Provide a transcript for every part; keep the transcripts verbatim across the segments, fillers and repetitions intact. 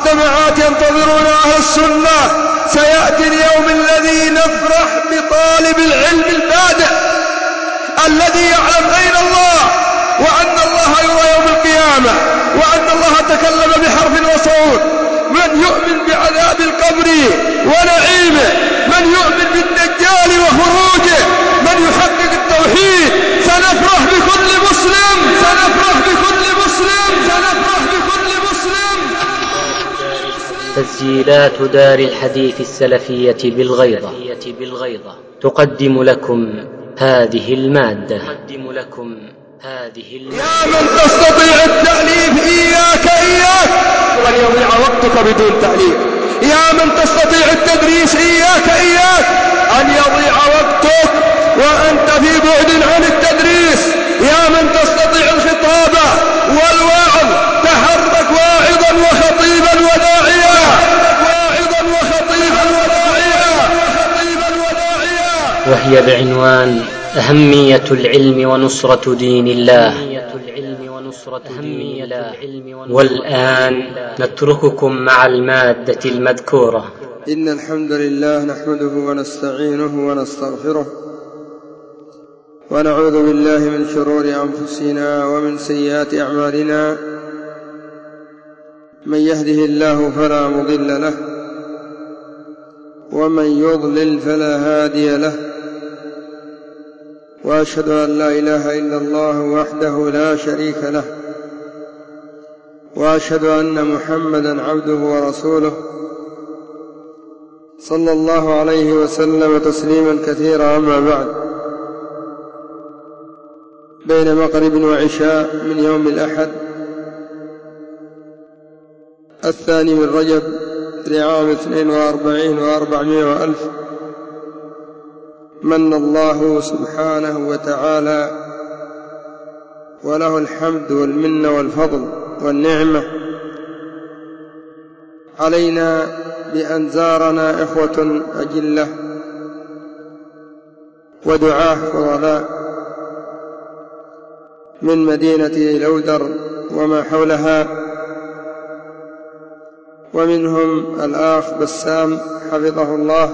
والمجتمعات ينتظرون أهل السنة. سيأتي اليوم الذي نفرح بطالب العلم البادئ الذي يعلم أين الله، وأن الله يرى يوم القيامة، وأن الله تكلم بحرف وصوت. من يؤمن بعذاب القبر ونعيمه، من يؤمن بالدجال وخروجه، من يحقق التوحيد. سنفرح بكل مسلم، سنفرح بكل مسلم، سنفرح بكل مسلم. تسجيلات دار الحديث السلفية بالغيضة تقدم لكم هذه المادة. يا من تستطيع التأليف إياك إياك وأن يضيع وقتك بدون تأليف. يا من تستطيع التدريس إياك إياك أن يضيع وقتك وأنت في بعد عن التدريس. يا من تستطيع الخطابة والوعظ تحرك واعظا وخطيبا وداعيا، واعظا وخطيبا وداعيا، وخطيبا وداعيا. وهي بعنوان أهمية العلم ونصرة دين الله. والآن نترككم مع المادة المذكورة. إن الحمد لله نحمده ونستعينه ونستغفره، ونعوذ بالله من شرور أنفسنا ومن سيئات أعمالنا. من يهده الله فلا مضل له، ومن يضلل فلا هادي له. وأشهد أن لا إله إلا الله وحده لا شريك له، وأشهد أن محمدا عبده ورسوله صلى الله عليه وسلم تسليما كثيرا. أما بعد، بين مغرب وعشاء من يوم الأحد الثاني من رجب لعام اثنين وأربعين وأربعمائة وألف، من الله سبحانه وتعالى وله الحمد والمنة والفضل والنعمة علينا بأن زارنا إخوة أجلة ودعاة فضلاء من مدينة لودر وما حولها، ومنهم الأخ بسام حفظه الله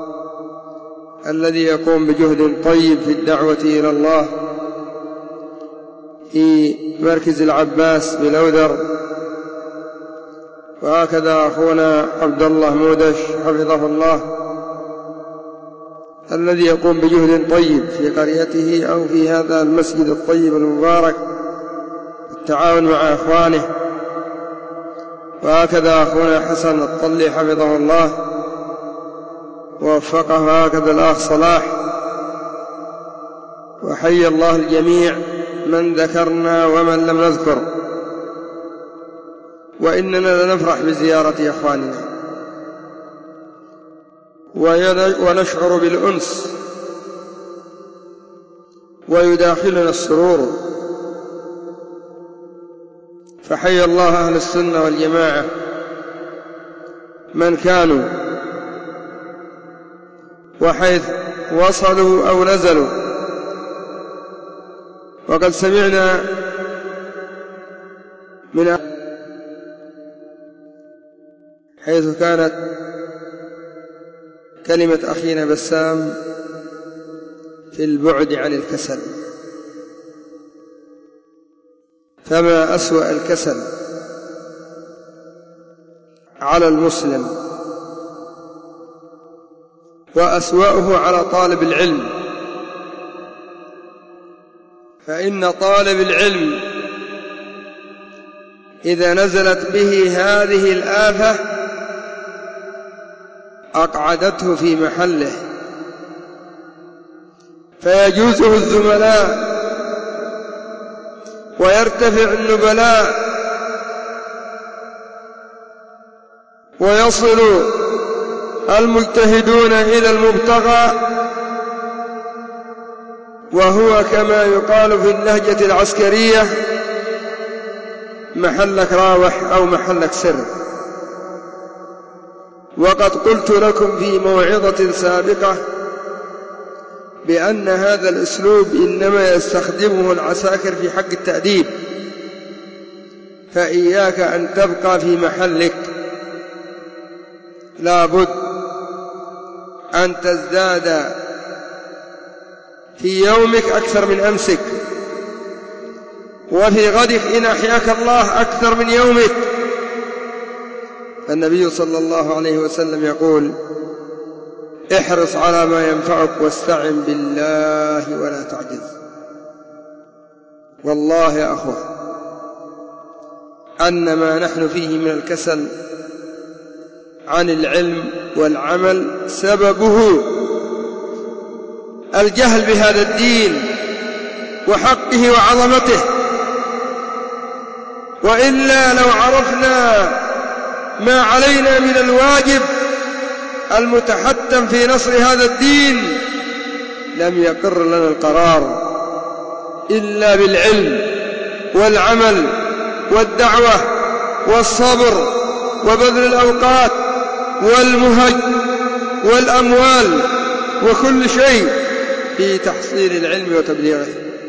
الذي يقوم بجهد طيب في الدعوة إلى الله في مركز العباس بلودر، وهكذا أخونا عبد الله مودش حفظه الله الذي يقوم بجهد طيب في قريته أو في هذا المسجد الطيب المبارك التعاون مع أخوانه، وهكذا أخونا حسن الطلي حفظه الله ووفقه، هكذا الأخ صلاح. وحي الله الجميع من ذكرنا ومن لم نذكر. وإننا لنفرح بزيارة أخواننا ونشعر بالأنس ويداخلنا السرور. فحي الله أهل السنة والجماعة من كانوا وحيث وصلوا أو نزلوا. وقد سمعنا من حيث كانت كلمة أخينا بسام في البعد عن الكسل. فما أسوأ الكسل على المسلم وأسوأه على طالب العلم. فإن طالب العلم إذا نزلت به هذه الآفة أقعدته في محله، فيجوزه الزملاء ويرتفع النبلاء ويصل المجتهدون إلى المبتغى، وهو كما يقال في اللهجة العسكرية محلك راوح أو محلك سر. وقد قلت لكم في موعظة سابقة بأن هذا الأسلوب إنما يستخدمه العساكر في حق التأديب، فإياك أن تبقى في محلك لابد أن تزداد في يومك أكثر من أمسك، وفي غدك إن أحياك الله أكثر من يومك. النبي صلى الله عليه وسلم يقول: احرص على ما ينفعك واستعن بالله ولا تعجز. والله يا أخوة أن ما نحن فيه من الكسل عن العلم والعمل سببه الجهل بهذا الدين وحقه وعظمته، وإلا لو عرفنا ما علينا من الواجب المتحتم في نصر هذا الدين لم يقر لنا القرار إلا بالعلم والعمل والدعوة والصبر وبذل الأوقات والمهج والأموال وكل شيء في تحصيل العلم وتبليغه،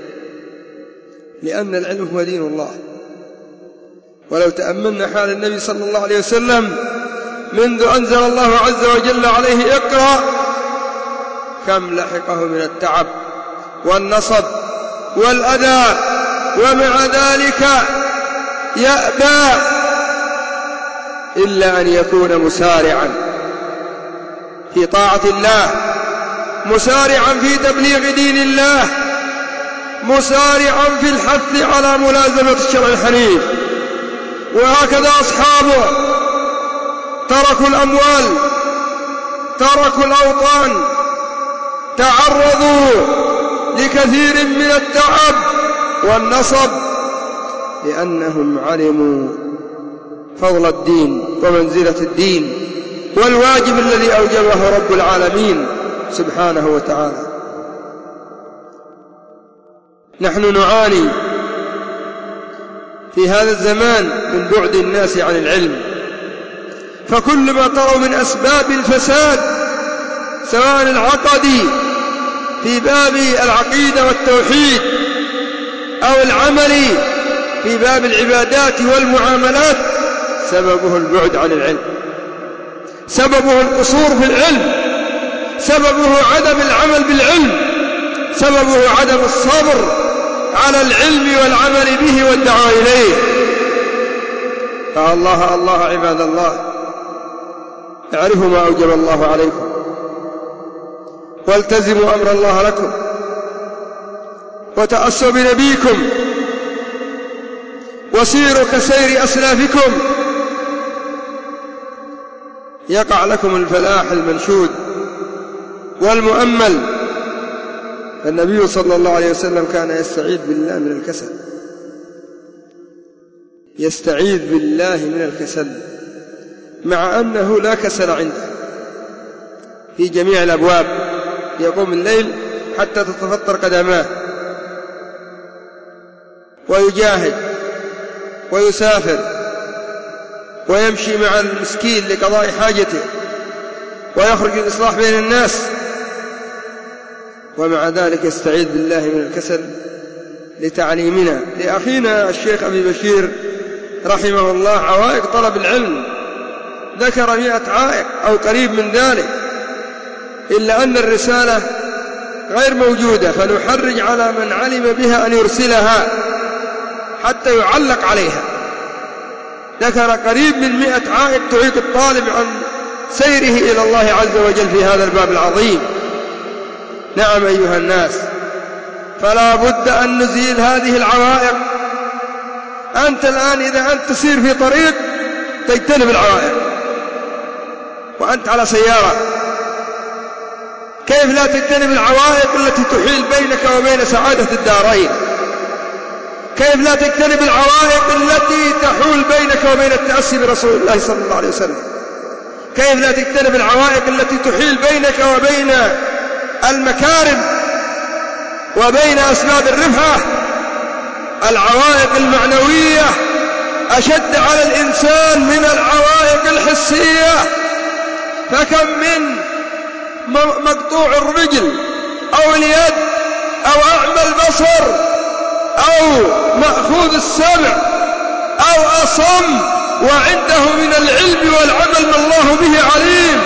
لأن العلم هو دين الله. ولو تأملنا حال النبي صلى الله عليه وسلم منذ أنزل الله عز وجل عليه اقرأ كم لحقه من التعب والنصب والأذى، ومع ذلك يأبى إلا أن يكون مسارعا في طاعة الله، مسارعا في تبليغ دين الله، مسارعا في الحث على ملازمة الشرع الحنيف. وهكذا أصحابه تركوا الأموال، تركوا الأوطان، تعرضوا لكثير من التعب والنصب لأنهم علموا فضل الدين ومنزلة الدين والواجب الذي أوجبه رب العالمين سبحانه وتعالى. نحن نعاني في هذا الزمان من بعد الناس عن العلم، فكل ما تروا من أسباب الفساد سواء العقدي في باب العقيدة والتوحيد أو العملي في باب العبادات والمعاملات سببه البعد عن العلم، سببه القصور في العلم، سببه عدم العمل بالعلم، سببه عدم الصبر على العلم والعمل به والدعوة إليه. فالله الله عباد الله، اعرفوا ما أوجب الله عليكم والتزموا أمر الله لكم وتأسوا بنبيكم وسيروا كسير أسلافكم يقع لكم الفلاح المنشود والمؤمل. النبي صلى الله عليه وسلم كان يستعيذ بالله من الكسل، يستعيذ بالله من الكسل مع أنه لا كسل عنده في جميع الأبواب، يقوم الليل حتى تتفطر قدماه ويجاهد ويسافر ويمشي مع المسكين لقضاء حاجته ويخرج الإصلاح بين الناس، ومع ذلك يستعيذ بالله من الكسل لتعليمنا. لأخينا الشيخ أبي بشير رحمه الله عوائق طلب العلم، ذكر مئة عائق أو قريب من ذلك، إلا أن الرسالة غير موجودة، فنحرج على من علم بها أن يرسلها حتى يعلق عليها. ذكر قريب من مئة عائق تعيق الطالب عن سيره إلى الله عز وجل في هذا الباب العظيم. نعم أيها الناس، فلا بد أن نزيل هذه العوائق. أنت الآن إذا أنت تسير في طريق تجتنب العوائق وأنت على سيارة، كيف لا تجتنب العوائق التي تحيل بينك وبين سعادة الدارين؟ كيف لا تجتنب العوائق التي تحول بينك وبين التأسي برسول الله صلى الله عليه وسلم؟ كيف لا تجتنب العوائق التي تحيل بينك وبين المكارم وبين أسباب الرفعة؟ العوائق المعنوية أشد على الإنسان من العوائق الحسية، فكم من مقطوع الرجل أو اليد أو أعمى البصر أو مأخوذ السمع أو أصم وعنده من العلم والعمل ما الله به عليم.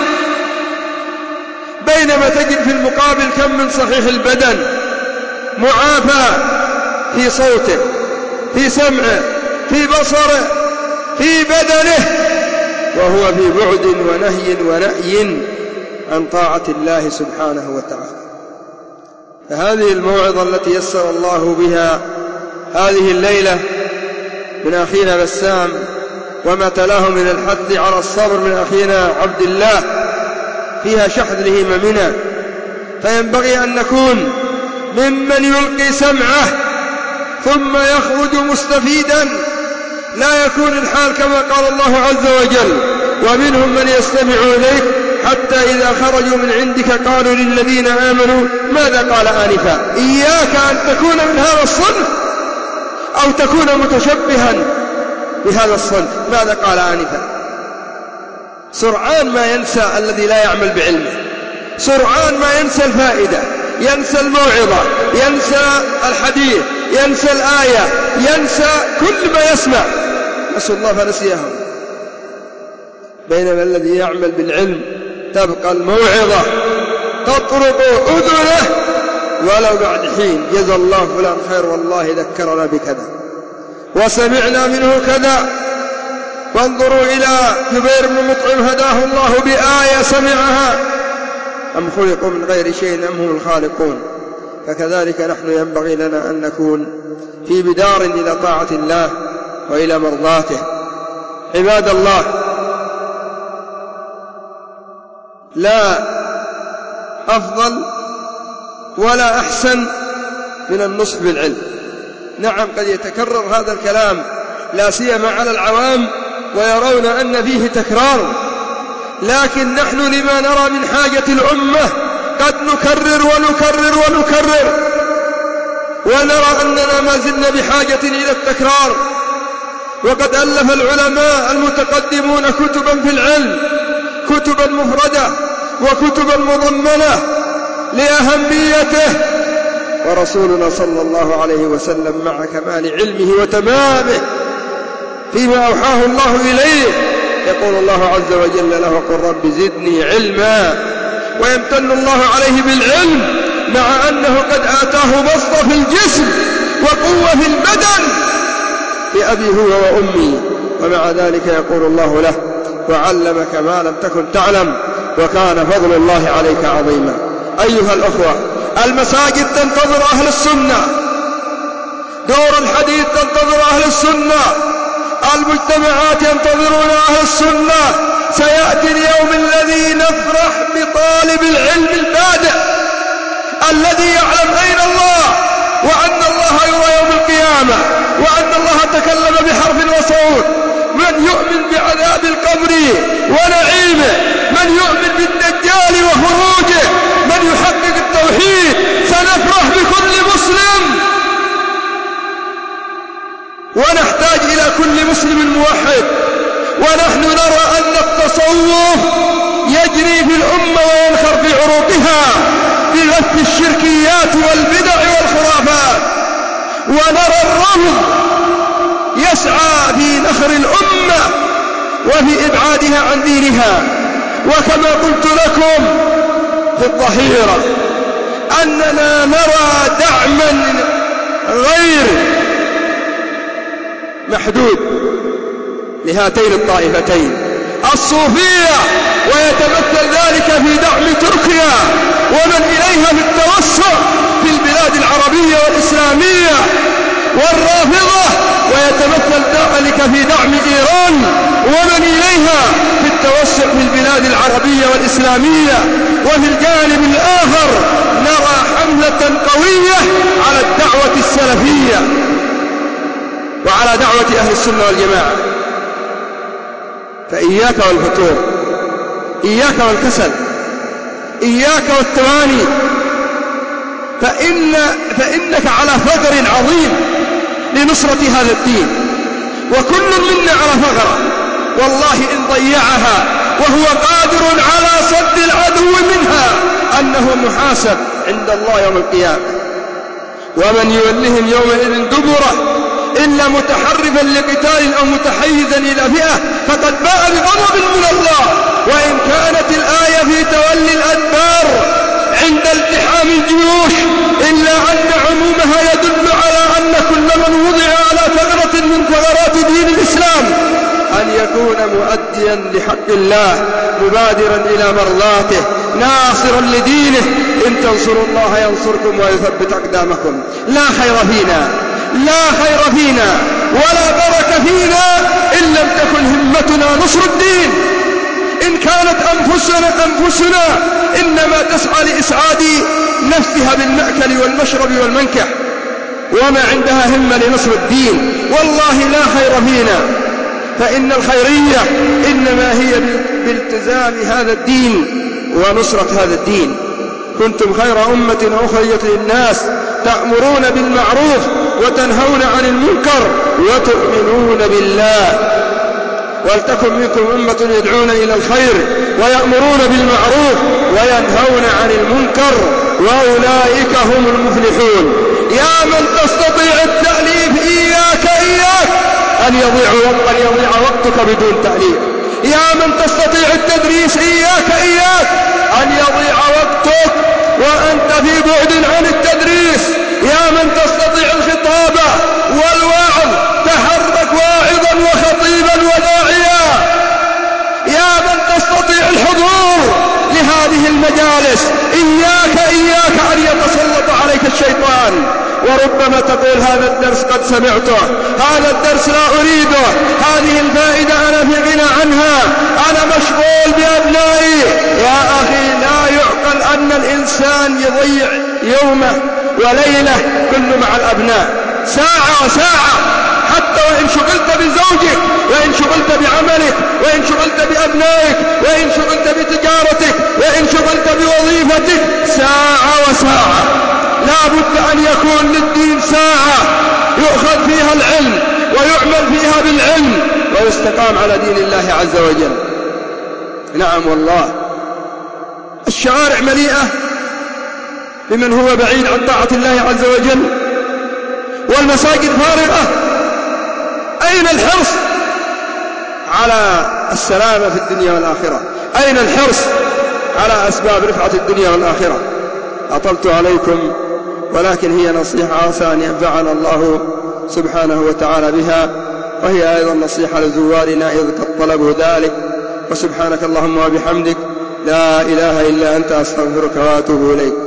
بينما تجد في المقابل كم من صحيح البدن معافى في صوته، في سمعه، في بصره، في بدنه، وهو في بعد ونهي ونأي عن طاعة الله سبحانه وتعالى. فهذه الموعظة التي يسر الله بها هذه الليلة من أخينا بسام وما تلاه من الحث على الصبر من أخينا عبد الله فيها شحذ لهممنا، فينبغي أن نكون ممن يلقي سمعه ثم يخرج مستفيدا، لا يكون الحال كما قال الله عز وجل: ومنهم من يستمع إليك حتى إذا خرجوا من عندك قالوا للذين آمنوا ماذا قال آنفا. إياك أن تكون من هذا الصنف أو تكون متشبها بهذا الصنف. ماذا قال آنفا؟ سرعان ما ينسى الذي لا يعمل بعلمه، سرعان ما ينسى الفائدة، ينسى الموعظة، ينسى الحديث، ينسى الآية، ينسى كل ما يسمع، نسوا الله فنسيهم. بينما الذي يعمل بالعلم تبقى الموعظة تطرق أذنه ولو بعد حين: جزا الله فلان خير والله ذكرنا بكذا وسمعنا منه كذا. وانظروا إلى جبير بن مطعم هداه الله بآية سمعها: أم خلقوا من غير شيء أم هم الخالقون. فكذلك نحن ينبغي لنا أن نكون في بدار إلى طاعة الله وإلى مرضاته. عباد الله، لا أفضل ولا أحسن من النصح بالعلم. نعم قد يتكرر هذا الكلام لا سيما على العوام ويرون أن فيه تكرار، لكن نحن لما نرى من حاجة الأمة قد نكرر ونكرر ونكرر، ونرى أننا ما زلنا بحاجة إلى التكرار. وقد ألف العلماء المتقدمون كتبا في العلم، كتبا مفردة وكتبا مضمنة لأهميته، ورسولنا صلى الله عليه وسلم مع كمال علمه وتمامه فيما أوحاه الله إليه يقول الله عز وجل له: قل رب زدني علما. ويمتن الله عليه بالعلم مع أنه قد آتاه بسطة في الجسم وقوة في البدن بأبي هو وأمي، ومع ذلك يقول الله له: وعلمك ما لم تكن تعلم وكان فضل الله عليك عظيما. أيها الأخوة، المساجد تنتظر أهل السنة، دور الحديث تنتظر أهل السنة، المجتمعات ينتظرون أهل السنة. سيأتي اليوم الذي نفرح بطالب العلم البادئ الذي يعلم أين الله، وأن الله يرى يوم القيامة، وأن الله تكلم بحرف وصوت. من يؤمن بعذاب القبر ونعيمه، من يؤمن بالدجال وخروجه، من يحقق التوحيد. سنفرح بكل مسلم، ونحتاج إلى كل مسلم موحد. ونحن نرى أن التصوف يجري في الأمة وينخر في عروقها بغث الشركيات والبدع والخرافات، ونرى الرفض يسعى في نخر الأمة وفي إبعادها عن دينها. وكما قلت لكم في الظهيرة أننا نرى دعما غير محدود لهاتين الطائفتين الصوفية، ويتمثل ذلك في دعم تركيا ومن إليها في التوسع في البلاد العربية والإسلامية، والرافضة ويتمثل ذلك في دعم إيران ومن إليها في التوسع في البلاد العربية والإسلامية. وفي الجانب الآخر نرى حملة قوية على الدعوة السلفية وعلى دعوة أهل السنة والجماعة. فإياك والفتور، إياك والكسل، إياك والتواني، فإن فإنك على ثغر عظيم لنصرة هذا الدين، وكل منا على ثغرة، والله إن ضيعها وهو قادر على صد العدو منها أنه محاسب عند الله يوم القيامة. ومن يولهم يومئذ دبره إلا متحرفا لقتال أو متحيزا إلى فئة فقد باء بغضب من الله. وإن كانت الآية في تولي الأدبار عند التحام الجيوش إلا أن عمومها يدل على أن كل من وضع على ثغرة من ثغرات دين الإسلام أن يكون مؤديا لحق الله مبادرا إلى مرضاته ناصرا لدينه. إن تنصروا الله ينصركم ويثبت أقدامكم. لا خير فينا لا خير فينا ولا بركة فينا إن لم تكن همتنا نصر الدين. إن كانت أنفسنا أنفسنا إنما تسعى لإسعاد نفسها بالمأكل والمشرب والمنكح وما عندها همة لنصر الدين والله لا خير فينا. فإن الخيرية إنما هي بالتزام هذا الدين ونصرة هذا الدين. كنتم خير أمة أخرجت للناس تأمرون بالمعروف وتنهون عن المنكر وتؤمنون بالله. ولتكن منكم أمة يدعون إلى الخير ويأمرون بالمعروف وينهون عن المنكر وأولئك هم المفلحون. يا من تستطيع التأليف إياك إياك أن يضيع أن يضيع وقتك بدون تأليف. يا من تستطيع التدريس إياك إياك أن يضيع وقتك وأنت في بعد عن التدريس. يا من تستطيع الخطابة والوعظ تحرك واعظا وخطيبا وداعيا. يا من تستطيع الحضور لهذه المجالس إياك إياك أن يتسلط عليك الشيطان. وربما تقول هذا الدرس قد سمعته هذا الدرس لا أريده هذه الفائدة أنا في غنى عنها أنا مشغول بأبنائي. يا أخي لا يعقل أن الإنسان يضيع يومه وليلة كله مع الأبناء ساعة وساعة حتى وإن شغلت بزوجك وإن شغلت بعملك وإن شغلت بأبنائك وإن شغلت بتجارتك وإن شغلت بوظيفتك ساعة وساعة. لا بد أن يكون للدين ساعة يؤخذ فيها العلم ويعمل فيها بالعلم ويستقام على دين الله عز وجل. نعم والله الشوارع مليئة بمن هو بعيد عن طاعة الله عز وجل والمساجد فارغة. أين الحرص على السلامة في الدنيا والآخرة؟ أين الحرص على أسباب رفعة الدنيا والآخرة؟ أطلت عليكم ولكن هي نصيحة عسى أن ينفعنا الله سبحانه وتعالى بها وهي أيضا نصيحة لزوارنا إذ قد طلبوا ذلك. وسبحانك اللهم وبحمدك لا إله إلا أنت أستغفرك وأتوب إليك.